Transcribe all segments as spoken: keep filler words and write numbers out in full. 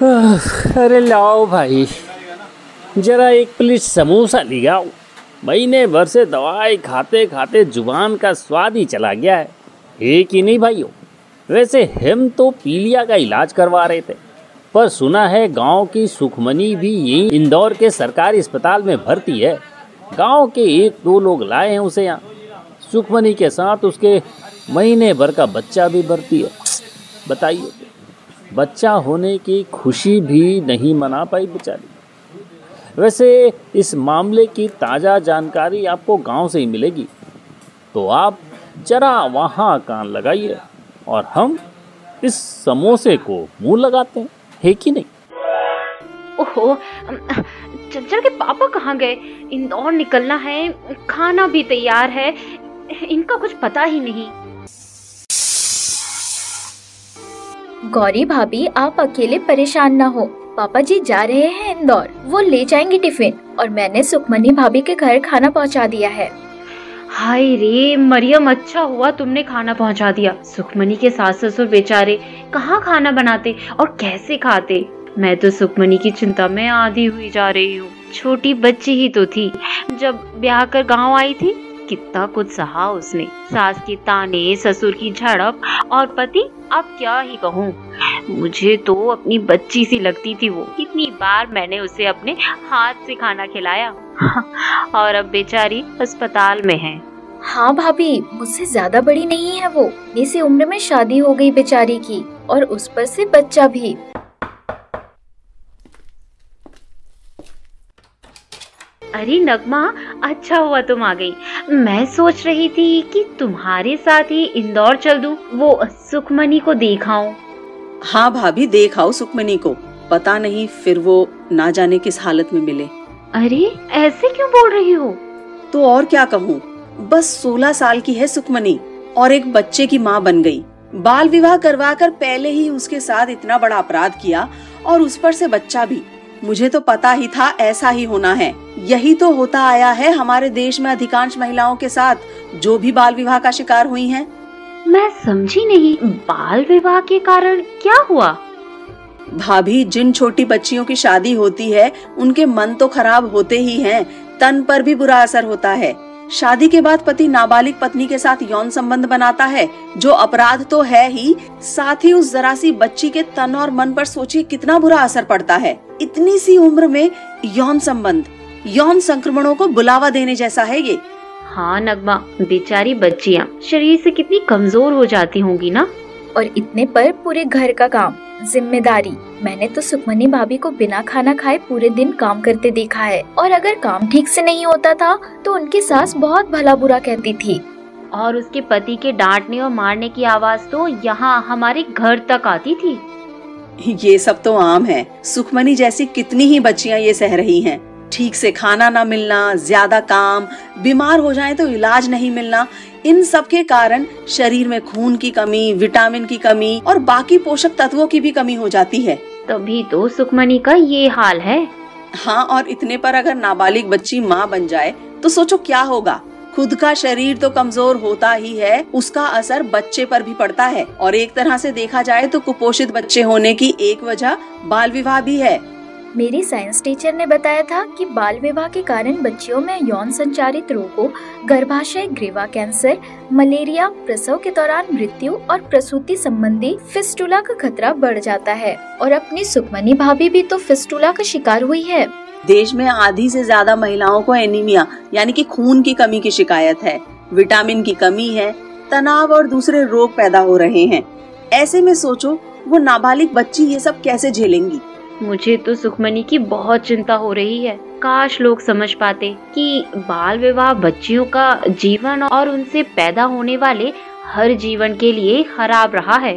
अरे लाओ भाई, जरा एक प्लेट समोसा ले आओ। महीने भर से दवाई खाते खाते जुबान का स्वाद ही चला गया है। है कि नहीं भाइयों? वैसे हम तो पीलिया का इलाज करवा रहे थे, पर सुना है गांव की सुखमनी भी यही इंदौर के सरकारी अस्पताल में भर्ती है। गांव के एक दो लोग लाए हैं उसे यहाँ। सुखमनी के साथ उसके महीने भर का बच्चा भी भर्ती है। बताइए, बच्चा होने की खुशी भी नहीं मना पाई बेचारी। वैसे इस मामले की ताज़ा जानकारी आपको गांव से ही मिलेगी, तो आप जरा वहाँ कान लगाइए और हम इस समोसे को मुंह लगाते हैं, है कि नहीं? ओहो, चंचल के पापा कहाँ गए? इंदौर निकलना है, खाना भी तैयार है, इनका कुछ पता ही नहीं। गौरी भाभी, आप अकेले परेशान ना हो, पापा जी जा रहे हैं इंदौर, वो ले जाएंगे टिफिन और मैंने सुखमनी भाभी के घर खाना पहुंचा दिया है। हाय रे मरियम, अच्छा हुआ तुमने खाना पहुंचा दिया। सुखमनी के सास ससुर बेचारे कहाँ खाना बनाते और कैसे खाते। मैं तो सुखमनी की चिंता में आधी हुई जा रही हूँ। छोटी बच्ची ही तो थी जब ब्याह कर गाँव आई थी। कितना कुछ सहा उसने, सास के ताने, ससुर की झड़प और पति, अब क्या ही कहूँ। मुझे तो अपनी बच्ची सी लगती थी वो। कितनी बार मैंने उसे अपने हाथ से खाना खिलाया और अब बेचारी अस्पताल में है। हाँ भाभी, मुझसे ज्यादा बड़ी नहीं है वो। इसी उम्र में शादी हो गई बेचारी की, और उस पर से बच्चा भी। अरे नगमा, अच्छा हुआ तुम आ गई। मैं सोच रही थी कि तुम्हारे साथ ही इंदौर चल दूं, वो सुखमनी को देखाऊं। हाँ भाभी, देखाओ सुखमनी को। पता नहीं फिर वो ना जाने किस हालत में मिले। अरे ऐसे क्यों बोल रही हो? तो और क्या कहूँ, बस सोलह साल की है सुखमनी और एक बच्चे की माँ बन गई। बाल विवाह करवाकर पहले ही उसके साथ इतना बड़ा अपराध किया और उस पर से बच्चा भी। मुझे तो पता ही था ऐसा ही होना है। यही तो होता आया है हमारे देश में अधिकांश महिलाओं के साथ, जो भी बाल विवाह का शिकार हुई हैं। मैं समझी नहीं, बाल विवाह के कारण क्या हुआ? भाभी, जिन छोटी बच्चियों की शादी होती है उनके मन तो खराब होते ही हैं, तन पर भी बुरा असर होता है। शादी के बाद पति नाबालिग पत्नी के साथ यौन संबंध बनाता है, जो अपराध तो है ही, साथ ही उस जरा सी बच्ची के तन और मन पर सोचिए कितना बुरा असर पड़ता है। इतनी सी उम्र में यौन संबंध, यौन संक्रमणों को बुलावा देने जैसा है ये। हाँ नगमा, बेचारी बच्चियाँ शरीर से कितनी कमजोर हो जाती होंगी ना। और इतने पर पूरे घर का काम, जिम्मेदारी। मैंने तो सुखमनी भाभी को बिना खाना खाए पूरे दिन काम करते देखा है, और अगर काम ठीक से नहीं होता था तो उनकी सास बहुत भला बुरा कहती थी। और उसके पति के डांटने और मारने की आवाज तो यहाँ हमारे घर तक आती थी। ये सब तो आम है। सुखमनी जैसी कितनी ही बच्चियां ये सह रही हैं। ठीक से खाना ना मिलना, ज्यादा काम, बीमार हो जाएं तो इलाज नहीं मिलना, इन सब के कारण शरीर में खून की कमी, विटामिन की कमी और बाकी पोषक तत्वों की भी कमी हो जाती है। तभी तो सुखमनी का ये हाल है। हाँ, और इतने पर अगर नाबालिग बच्ची माँ बन जाए तो सोचो क्या होगा। खुद का शरीर तो कमजोर होता ही है, उसका असर बच्चे पर भी पड़ता है। और एक तरह से देखा जाए तो कुपोषित बच्चे होने की एक वजह बाल विवाह भी है। मेरी साइंस टीचर ने बताया था कि बाल विवाह के कारण बच्चियों में यौन संचारित रोगों, गर्भाशय ग्रीवा कैंसर, मलेरिया, प्रसव के दौरान मृत्यु और प्रसूति संबंधी फिस्टुला का खतरा बढ़ जाता है। और अपनी सुखमनी भाभी भी तो फिस्टुला का शिकार हुई है। देश में आधी से ज्यादा महिलाओं को एनीमिया यानी कि खून की कमी की शिकायत है। विटामिन की कमी है, तनाव और दूसरे रोग पैदा हो रहे हैं। ऐसे में सोचो वो नाबालिग बच्ची ये सब कैसे झेलेंगी। मुझे तो सुखमनी की बहुत चिंता हो रही है। काश लोग समझ पाते कि बाल विवाह बच्चियों का जीवन और उनसे पैदा होने वाले हर जीवन के लिए खराब रहा है।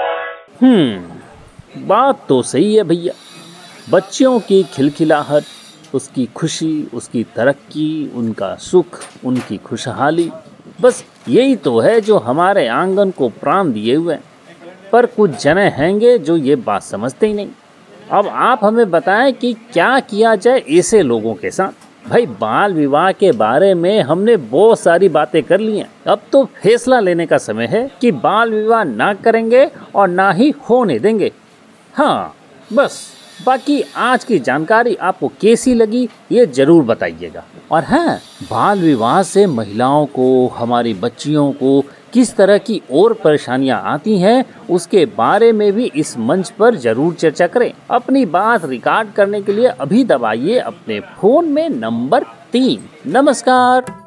हम्म बात तो सही है भैया। बच्चियों की खिलखिलाहट, उसकी खुशी, उसकी तरक्की, उनका सुख, उनकी खुशहाली, बस यही तो है जो हमारे आंगन को प्राण दिए हुए हैं। पर कुछ जने हैंगे जो ये बात समझते ही नहीं। अब आप हमें बताएं कि क्या किया जाए ऐसे लोगों के साथ। भाई, बाल विवाह के बारे में हमने बहुत सारी बातें कर ली हैं। अब तो फैसला लेने का समय है कि बाल विवाह ना करेंगे और ना ही होने देंगे। हाँ, बस बाकी आज की जानकारी आपको कैसी लगी ये जरूर बताइएगा। और हाँ, बाल विवाह से महिलाओं को, हमारी बच्चियों को किस तरह की और परेशानियां आती हैं उसके बारे में भी इस मंच पर जरूर चर्चा करें। अपनी बात रिकॉर्ड करने के लिए अभी दबाइए अपने फोन में नंबर तीन। नमस्कार।